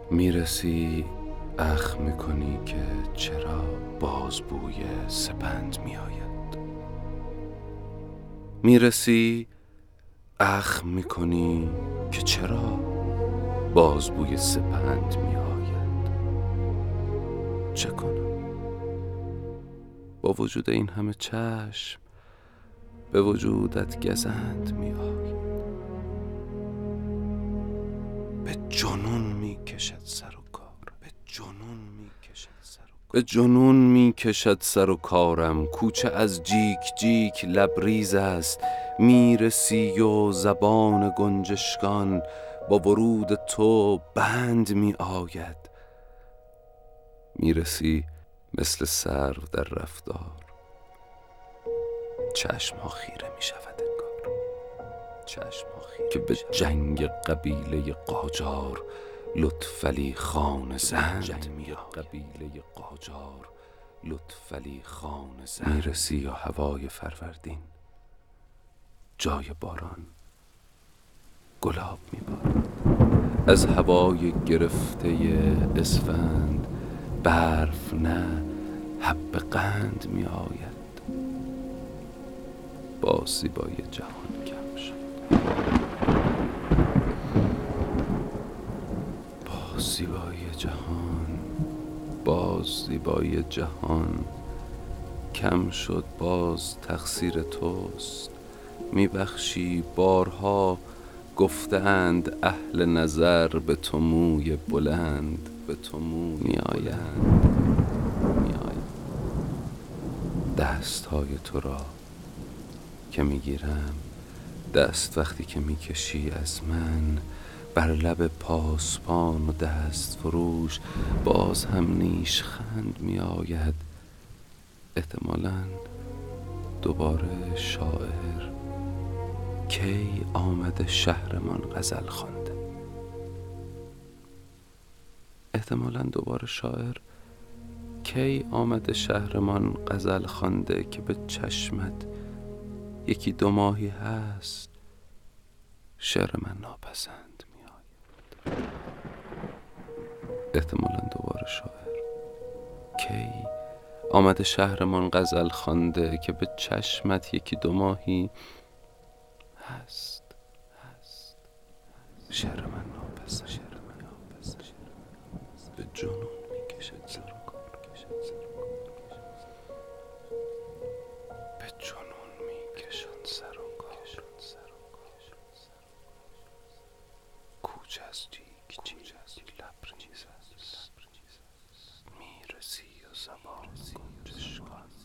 میرسی اخ میکنی که چرا باز بوی سپند میآید. میرسی اخ میکنی که چرا باز بوی سپند میآید. چه کنم با وجود این همه چشم به وجودت گزند میآید. به جنون میکشد سر و کار، به جنون میکشد سر و کارم. کوچه از جیک جیک لبریز است. میرسی و زبان گنجشکان با ورود تو بند میآید. میرسی مثل سرو در رفتار، چشمها خیره میشود انگار، که به جنگ قبیله قاجار لطفعلی خان زند میرسی یا هوای فروردین جای باران گلاب میبارد. از هوای گرفته اسفند برف نه حب قند میآید. با زیبای جهان کم شد، زیبای جهان کم شد. باز تقصیر توست، میبخشی. بارها گفتند اهل نظر به تو موی بلند میآیند. دستهای تو را که میگیرم، دست وقتی که میکشی از من بر لب پاسبان و دست فروش، باز هم نیشخند میآید. احتمالاً دوباره شاعر کی آمده شهرمان غزل خوانده. که به چشمت یکی دو ماهی هست شعر من ناپسند میآید. احتمالاً دوباره شاعر کی آمده شهرمان غزل خوانده که به چشمت یکی دو ماهی هست شعر من ناپسند. به جنون میکشد سر و کار، کوچه از جیک جیک لبریز است. میرسی و زبان گنجشکان